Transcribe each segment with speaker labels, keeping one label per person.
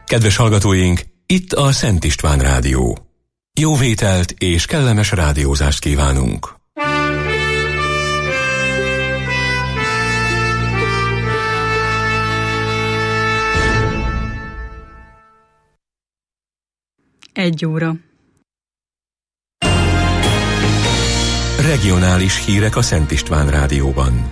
Speaker 1: Kedves hallgatóink, itt a Szent István Rádió. Jó vételt és kellemes rádiózást kívánunk!
Speaker 2: Egy óra.
Speaker 1: Regionális hírek a Szent István Rádióban.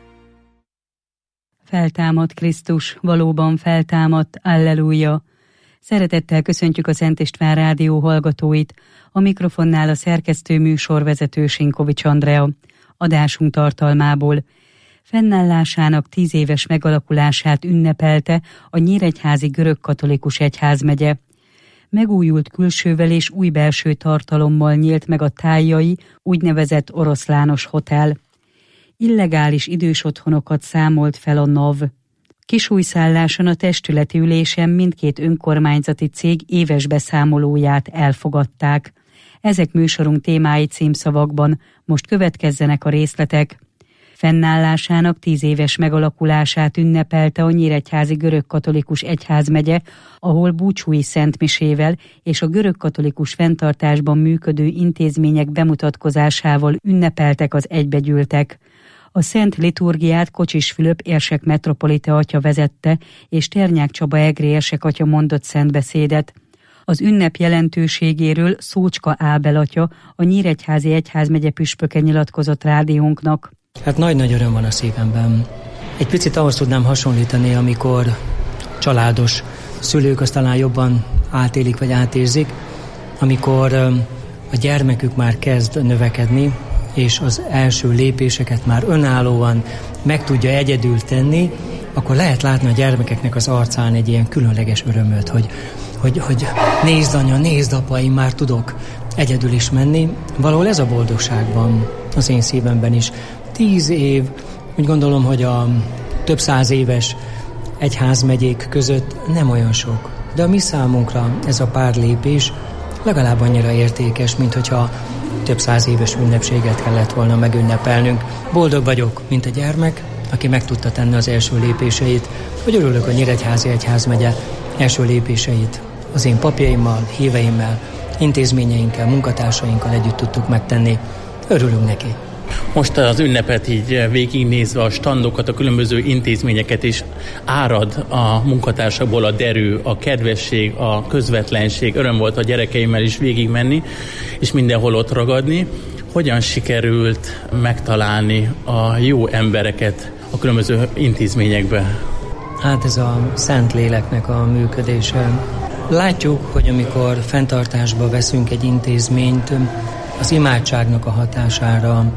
Speaker 2: Feltámadt Krisztus, valóban feltámadt, alleluja! Szeretettel köszöntjük a Szent István Rádió hallgatóit, a mikrofonnál a szerkesztő műsorvezető Sinkovics Andrea. Adásunk tartalmából: fennállásának 10 éves megalakulását ünnepelte a Nyíregyházi Görögkatolikus Egyházmegye. Megújult külsővel és új belső tartalommal nyílt meg a Tájai úgynevezett Oroszlános Hotel. Illegális idős otthonokat számolt fel a NAV. Kisújszálláson a testületi ülésen mindkét önkormányzati cég éves beszámolóját elfogadták. Ezek műsorunk témái címszavakban, most következzenek a részletek. Fennállásának 10 éves megalakulását ünnepelte a Nyíregyházi Görögkatolikus Egyházmegye, ahol búcsúi szentmisével és a görögkatolikus fenntartásban működő intézmények bemutatkozásával ünnepeltek az egybegyűltek. A szent liturgiát Kocsis Fülöp érsek metropolita atya vezette, és Ternyák Csaba egri érsek atya mondott szentbeszédet. Az ünnep jelentőségéről Szócska Ábel atya, a Nyíregyházi Egyházmegye püspöke nyilatkozott rádiónknak.
Speaker 3: Hát nagy-nagy öröm van a szívemben. Egy picit ahhoz tudnám hasonlítani, amikor családos szülők azt talán jobban átélik vagy átérzik, amikor a gyermekük már kezd növekedni, és az első lépéseket már önállóan meg tudja egyedül tenni, akkor lehet látni a gyermekeknek az arcán egy ilyen különleges örömöt, hogy nézd anya, nézd apa, én már tudok egyedül is menni. Valahol ez a boldogság van az én szívemben is. 10 év, úgy gondolom, hogy a több 100 éves egyházmegyék között nem olyan sok. De a mi számunkra ez a pár lépés legalább annyira értékes, mint hogyha több 100 éves ünnepséget kellett volna megünnepelnünk. Boldog vagyok, mint a gyermek, aki meg tudta tenni az első lépéseit, hogy örülök a Nyíregyházi Egyházmegye első lépéseit. Az én papjaimmal, híveimmel, intézményeinkkel, munkatársainkkal együtt tudtuk megtenni. Örülünk neki.
Speaker 4: Most az ünnepet így végignézve, a standokat, a különböző intézményeket is árad a munkatársakból a derű, a kedvesség, a közvetlenség. Öröm volt a gyerekeimmel is végigmenni, és mindenhol ott ragadni. Hogyan sikerült megtalálni a jó embereket a különböző intézményekbe?
Speaker 3: Hát ez a Szentléleknek a működése. Látjuk, hogy amikor fenntartásba veszünk egy intézményt, az imádságnak a hatására,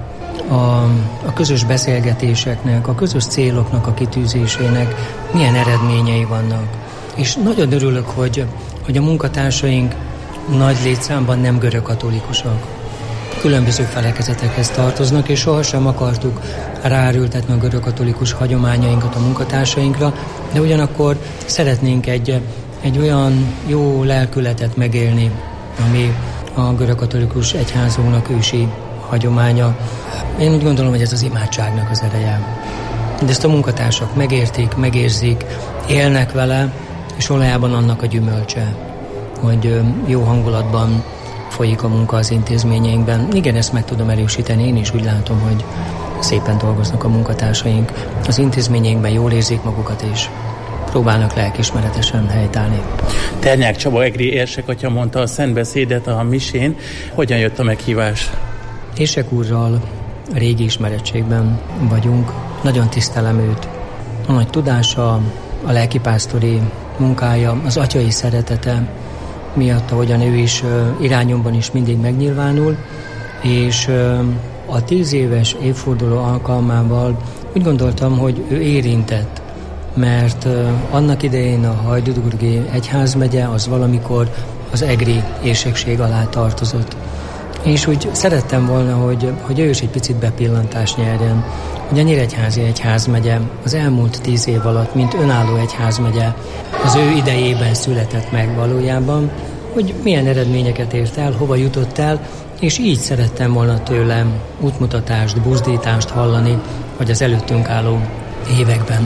Speaker 3: a közös beszélgetéseknek, a közös céloknak a kitűzésének milyen eredményei vannak. És nagyon örülök, hogy a munkatársaink nagy létszámban nem görögkatolikusak. Különböző felekezetekhez tartoznak, és sohasem akartuk ráerőltetni a görögkatolikus hagyományainkat a munkatársainkra, de ugyanakkor szeretnénk egy olyan jó lelkületet megélni, ami a görögkatolikus egyházunknak ősi hagyománya. Én úgy gondolom, hogy ez az imádságnak az ereje. De ezt a munkatársak megértik, megérzik, élnek vele, és valójában annak a gyümölcse, hogy jó hangulatban folyik a munka az intézményeinkben. Igen, ezt meg tudom erősíteni, én is úgy látom, hogy szépen dolgoznak a munkatársaink. Az intézményeinkben jól érzik magukat, és próbálnak lelkiismeretesen helytállni.
Speaker 4: Ternyák Csaba egri érsek atya mondta a szentbeszédet a misén. Hogyan jött a meghívás?
Speaker 3: Érsek úrral régi ismerettségben vagyunk. Nagyon tisztelem őt. A nagy tudása, a lelkipásztori munkája, az atyai szeretete miatt, ahogyan ő is irányomban is mindig megnyilvánul, és a 10 éves évforduló alkalmával úgy gondoltam, hogy ő érintett, mert annak idején a Hajdúdurgi Egyházmegye az valamikor az egri érsekség alá tartozott. És úgy szerettem volna, hogy ő is egy picit bepillantást nyerjen, hogy a Nyíregyházi Egyházmegye az elmúlt 10 év alatt, mint önálló egyházmegye, az ő idejében született meg valójában, hogy milyen eredményeket ért el, hova jutott el, és így szerettem volna tőlem útmutatást, buzdítást hallani, hogy az előttünk álló években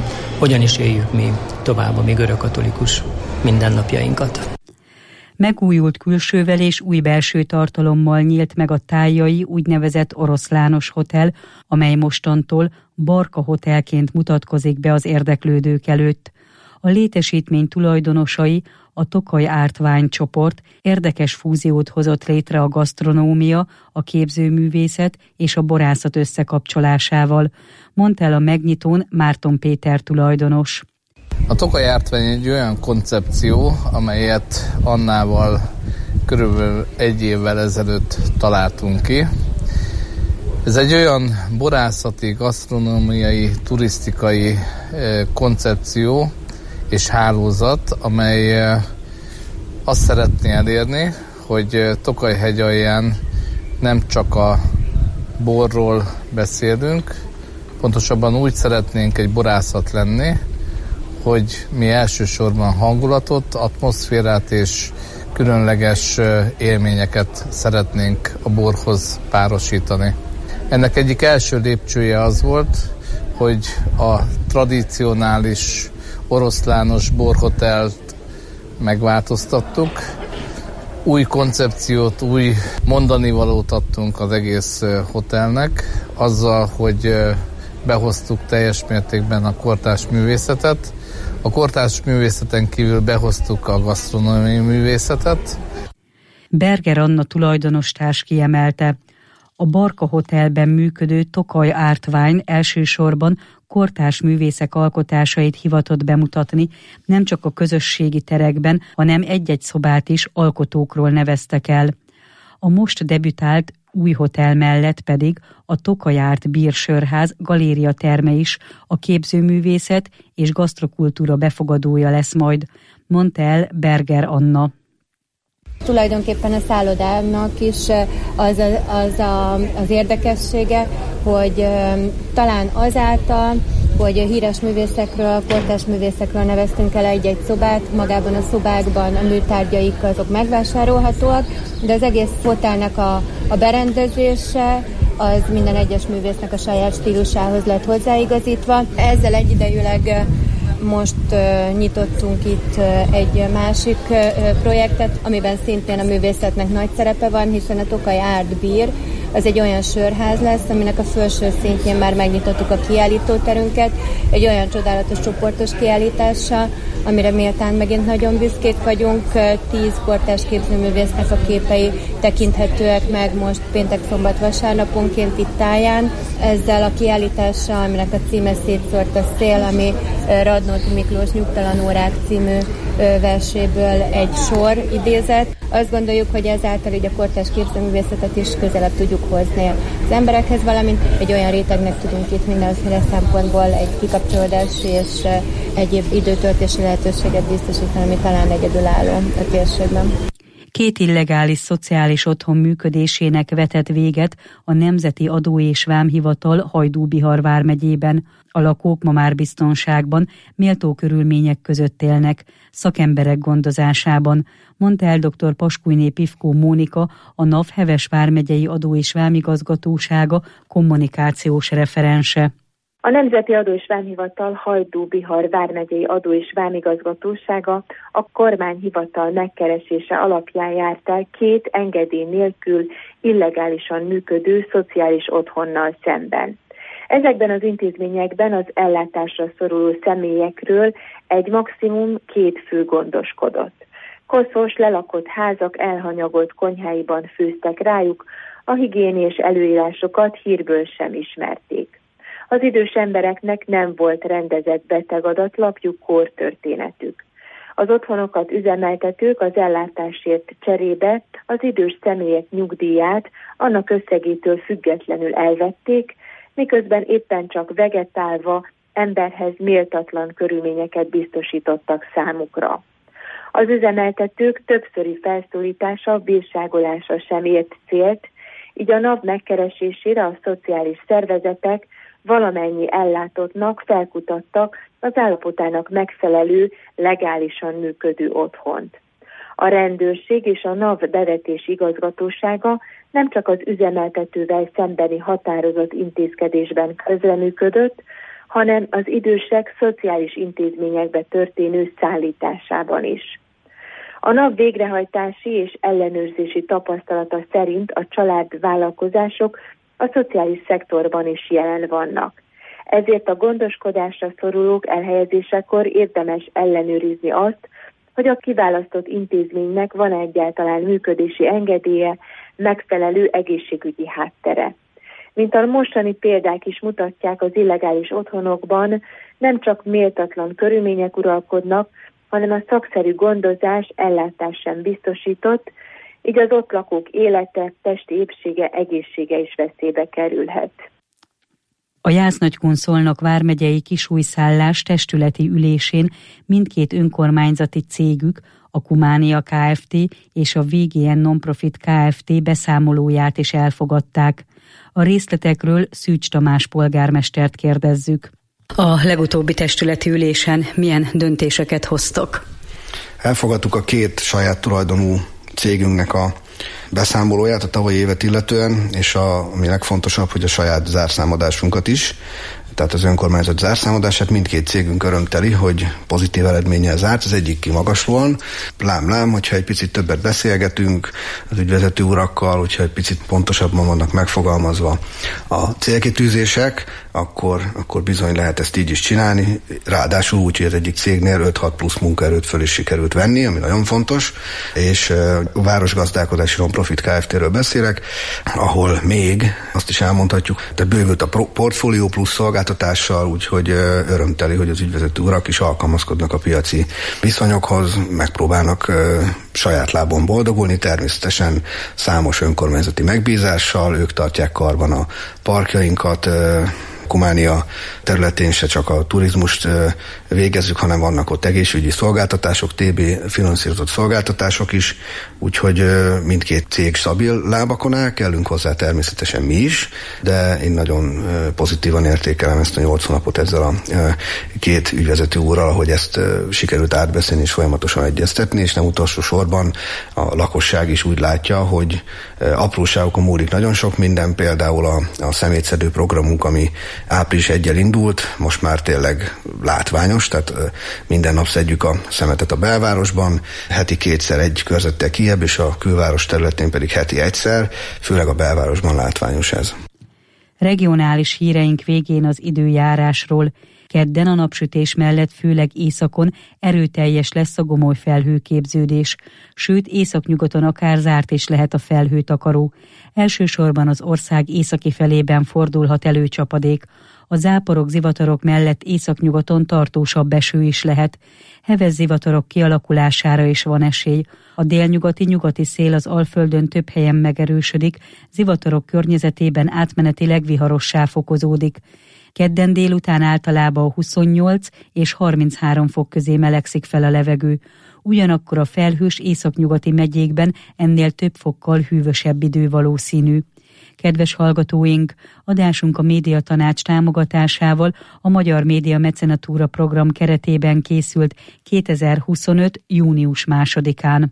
Speaker 3: hogyan is éljük mi tovább a mi görögkatolikus mindennapjainkat.
Speaker 2: Megújult külsővel és új belső tartalommal nyílt meg a tájai úgynevezett Oroszlános Hotel, amely mostantól Barka Hotelként mutatkozik be az érdeklődők előtt. A létesítmény tulajdonosai, a Tokaj Art Wine csoport érdekes fúziót hozott létre a gasztronómia, a képzőművészet és a borászat összekapcsolásával, mondta el a megnyitón Márton Péter tulajdonos.
Speaker 5: A Tokaj Art Wine egy olyan koncepció, amelyet Annával körülbelül 1 évvel ezelőtt találtunk ki. Ez egy olyan borászati, gasztronómiai, turisztikai koncepció és hálózat, amely azt szeretné elérni, hogy Tokaj-hegy alján nem csak a borról beszélünk, pontosabban úgy szeretnénk egy borászat lenni, hogy mi elsősorban hangulatot, atmoszférát és különleges élményeket szeretnénk a borhoz párosítani. Ennek egyik első lépcsője az volt, hogy a tradicionális oroszlános borhotelt megváltoztattuk. Új koncepciót, új mondanivalót adtunk az egész hotelnek, azzal, hogy behoztuk teljes mértékben a kortárs művészetet. A kortárs művészeten kívül behoztuk a gasztronómiai művészetet.
Speaker 2: Berger Anna tulajdonostárs kiemelte, a Barka Hotelben működő Tokaj Art Wine elsősorban kortárs művészek alkotásait hivatott bemutatni, nem csak a közösségi terekben, hanem egy-egy szobát is alkotókról neveztek el. A most debütált új hotel mellett pedig a Tokaj Art Bírsörház galéria terme is a képzőművészet és gasztrokultúra befogadója lesz majd, mondta el Berger Anna.
Speaker 6: Tulajdonképpen a szállodának is az érdekessége, hogy talán azáltal, hogy híres művészekről, kortárs művészekről neveztünk el egy-egy szobát, magában a szobákban a műtárgyaik azok megvásárolhatóak, de az egész hotelnek a berendezése az minden egyes művésznek a saját stílusához lett hozzáigazítva. Ezzel egyidejűleg most nyitottunk itt egy másik projektet, amiben szintén a művészetnek nagy szerepe van, hiszen a Tokaj Art Bír az egy olyan sörház lesz, aminek a felső szintjén már megnyitottuk a kiállítóterünket, egy olyan csodálatos csoportos kiállítással, amire méltán megint nagyon büszkék vagyunk. 10 kortárs képzőművésznek a képei tekinthetőek meg most péntek, szombat, vasárnaponként itt táján. Ezzel a kiállítással, aminek a címe Szétszórt a szél, ami Radnóti Miklós Nyugtalan órák című verséből egy sor idézet. Azt gondoljuk, hogy ezáltal így a kortárs képzőművészetet is közelebb tudjuk hozni az emberekhez, valamint egy olyan rétegnek tudunk itt mindenféle szempontból egy kikapcsolódási és egyéb időtöltési lehetőséget biztosítani, ami talán egyedülálló a térségben.
Speaker 2: 2 illegális szociális otthon működésének vetett véget a Nemzeti Adó- és Vámhivatal Hajdú-Bihar vármegyében. A lakók ma már biztonságban, méltó körülmények között élnek, szakemberek gondozásában, mondta el dr. Paskújné Pivkó Mónika, a NAV Heves vármegyei adó- és vámigazgatósága kommunikációs referense.
Speaker 7: A Nemzeti Adó- és Vámhivatal Hajdú-Bihar vármegyei adó- és vámigazgatósága a kormányhivatal megkeresése alapján járt el 2 engedély nélkül illegálisan működő szociális otthonnal szemben. Ezekben az intézményekben az ellátásra szoruló személyekről egy maximum 2 fő gondoskodott. Koszos, lelakott házak elhanyagolt konyháiban főztek rájuk, a higiéniás előírásokat hírből sem ismerték. Az idős embereknek nem volt rendezett betegadatlapjuk, kortörténetük. Az otthonokat üzemeltetők az ellátásért cserébe az idős személyek nyugdíját annak összegétől függetlenül elvették, miközben éppen csak vegetálva emberhez méltatlan körülményeket biztosítottak számukra. Az üzemeltetők többszöri felszólítása, bírságolása sem ért célt, így a NAV megkeresésére a szociális szervezetek valamennyi ellátottnak felkutattak az állapotának megfelelő, legálisan működő otthont. A rendőrség és a NAV bevetési igazgatósága nem csak az üzemeltetővel szembeni határozott intézkedésben közreműködött, hanem az idősek szociális intézményekbe történő szállításában is. A NAV végrehajtási és ellenőrzési tapasztalata szerint a családvállalkozások a szociális szektorban is jelen vannak. Ezért a gondoskodásra szorulók elhelyezésekor érdemes ellenőrizni azt, hogy a kiválasztott intézménynek van egyáltalán működési engedélye, megfelelő egészségügyi háttere. Mint a mostani példák is mutatják, az illegális otthonokban nem csak méltatlan körülmények uralkodnak, hanem a szakszerű gondozás, ellátás sem biztosított, így az ott lakók élete, testi épsége, egészsége is veszélybe kerülhet.
Speaker 2: A Jász-Nagykun-Szolnok vármegyei kisújszállás testületi ülésén mindkét önkormányzati cégük, a Kumánia Kft. És a VGN Nonprofit Kft. Beszámolóját is elfogadták. A részletekről Szűcs Tamás polgármestert kérdezzük. A legutóbbi testületi ülésen milyen döntéseket hoztok?
Speaker 8: Elfogadtuk a két saját tulajdonú cégünknek a beszámolóját a tavalyi évet illetően, és ami legfontosabb, hogy a saját zárszámadásunkat is. Tehát az önkormányzat zárszámadását mindkét cégünk örömteli, hogy pozitív eredménnyel zárt, az egyik kimagaslóan. Lám, hogyha egy picit többet beszélgetünk az ügyvezető urakkal, hogyha egy picit pontosabban vannak megfogalmazva a célkitűzések, akkor bizony lehet ezt így is csinálni. Ráadásul úgy, hogy az egyik cégnél 5-6 plusz munkaerőt föl is sikerült venni, ami nagyon fontos, és a Városgazdálkodási Nonprofit Kft-ről beszélek, ahol még azt is elmondhatjuk, de bővült a portfólió plusz szolgáltatással, úgyhogy örömteli, hogy az ügyvezető urak is alkalmazkodnak a piaci viszonyokhoz, megpróbálnak saját lábon boldogulni, természetesen számos önkormányzati megbízással, ők tartják karban a parkjainkat, Kumánia területén se csak a turizmust végezzük, hanem vannak ott egészségügyi szolgáltatások, TB finanszírozott szolgáltatások is, úgyhogy mindkét cég stabil lábakon áll, kellünk hozzá természetesen mi is, de én nagyon pozitívan értékelem ezt a 8 hónapot ezzel a két ügyvezető úrral, hogy ezt sikerült átbeszélni és folyamatosan egyeztetni, és nem utolsó sorban a lakosság is úgy látja, hogy apróságokon múlik nagyon sok minden, például a szemétszedő programunk, ami április 1-jel indult, most már tényleg látványos, tehát minden nap szedjük a szemetet a belvárosban, heti 2-szer egy körzettel kijebb, és a külváros területén pedig heti 1-szer, főleg a belvárosban látványos ez.
Speaker 2: Regionális híreink végén az időjárásról. Kedden a napsütés mellett főleg északon erőteljes lesz a gomoly felhőképződés, sőt északnyugaton akár zárt is lehet a felhőtakaró. Elsősorban az ország északi felében fordulhat elő csapadék. A záporok, zivatarok mellett északnyugaton tartósabb eső is lehet. Heves zivatarok kialakulására is van esély. A délnyugati-nyugati szél az Alföldön több helyen megerősödik, zivatarok környezetében átmenetileg viharossá fokozódik. Kedden délután általában 28 és 33 fok közé melegszik fel a levegő. Ugyanakkor a felhős északnyugati megyékben ennél több fokkal hűvösebb idő valószínű. Kedves hallgatóink, adásunk a Médiatanács támogatásával a Magyar Média Mecenatúra program keretében készült 2025. június 2-án.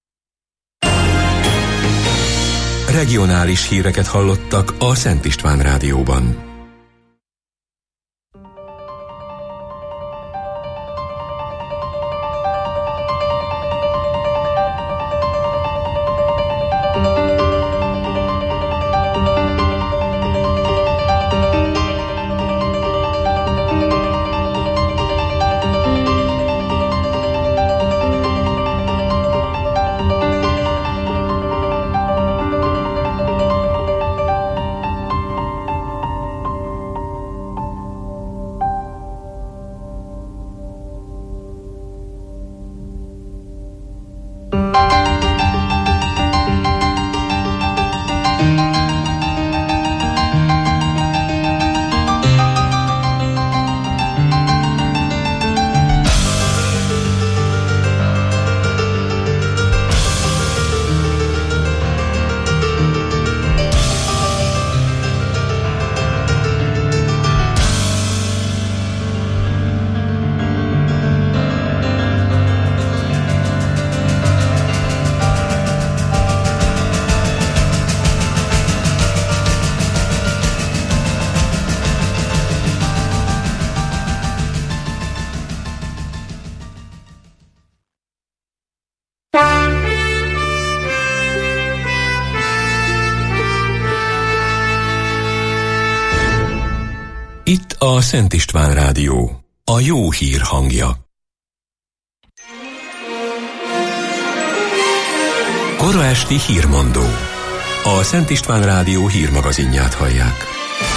Speaker 1: Regionális híreket hallottak a Szent István Rádióban. a Szent István Rádió, a jó hír hangja. Kora esti hírmondó. A Szent István Rádió hírmagazinját hallják.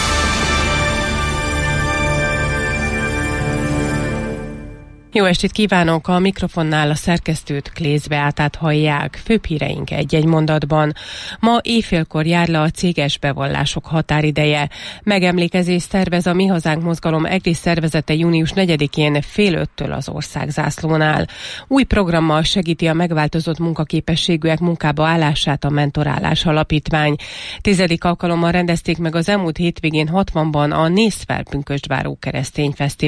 Speaker 9: Jó estét kívánok! A mikrofonnál a szerkesztőt, Klész Beátát hallják. Főbb híreink egy-egy mondatban. Ma éjfélkor jár le a céges bevallások határideje. Megemlékezést szervez a Mi Hazánk Mozgalom EGRIS szervezete június 4-én 4:30 az országzászlónál. Új programmal segíti a megváltozott munkaképességűek munkába állását a Mentorálás Alapítvány. 10. alkalommal rendezték meg az elmúlt hétvégén 60-ban a Nézz fel Pünkösdváró Keresztény Fesztivál.